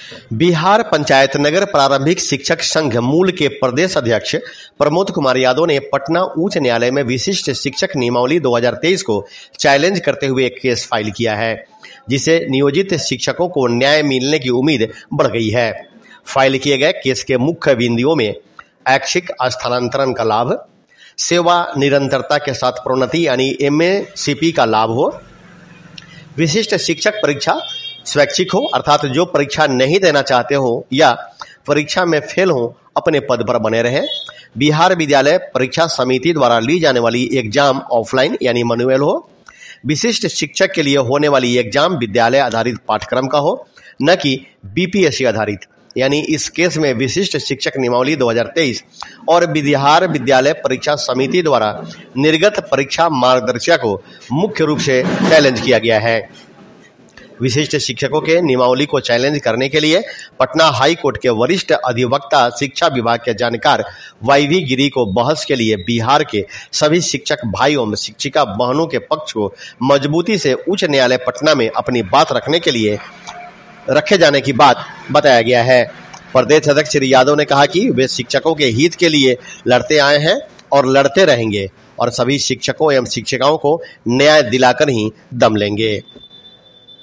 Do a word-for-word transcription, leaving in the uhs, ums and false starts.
बिहार पंचायत नगर प्रारंभिक शिक्षक संघ मूल के प्रदेश अध्यक्ष प्रमोद कुमार यादव ने पटना उच्च न्यायालय में विशिष्ट शिक्षक नियमावली दो हज़ार तेईस को चैलेंज करते हुए एक केस फाइल किया है, जिसे नियोजित शिक्षकों को न्याय मिलने की उम्मीद बढ़ गई है। फाइल किए गए केस के मुख्य बिंदुओं में ऐच्छिक स्थानांतरण का लाभ, सेवा निरंतरता के साथ प्रोन्नति यानी एम ए सी पी का लाभ हो, विशिष्ट शिक्षक परीक्षा स्वैच्छिक हो अर्थात जो परीक्षा नहीं देना चाहते हो या परीक्षा में फेल हो अपने पद पर बने रहे, बिहार विद्यालय परीक्षा समिति द्वारा ली जाने वाली एग्जाम ऑफलाइन यानी मैनुअल हो, विशिष्ट शिक्षक के लिए होने वाली एग्जाम विद्यालय आधारित पाठ्यक्रम का हो, न कि बी पी एस सी आधारित। यानी इस केस में विशिष्ट शिक्षक नियमावली दो हज़ार तेईस और बिहार विद्यालय परीक्षा समिति द्वारा निर्गत परीक्षा मार्गदर्शिका को मुख्य रूप से चैलेंज किया गया है। विशिष्ट शिक्षकों के नियमावली को चैलेंज करने के लिए पटना हाई कोर्ट के वरिष्ठ अधिवक्ता शिक्षा विभाग के जानकार वाई वी गिरी को बहस के लिए बिहार के सभी शिक्षक भाइयों एवं शिक्षिका बहनों के पक्ष को मजबूती से उच्च न्यायालय पटना में अपनी बात रखने के लिए रखे जाने की बात बताया गया है। प्रदेश अध्यक्ष श्री यादव ने कहा कि वे शिक्षकों के हित के लिए लड़ते आए हैं और लड़ते रहेंगे और सभी शिक्षकों एवं शिक्षिकाओं को न्याय दिलाकर ही दम लेंगे।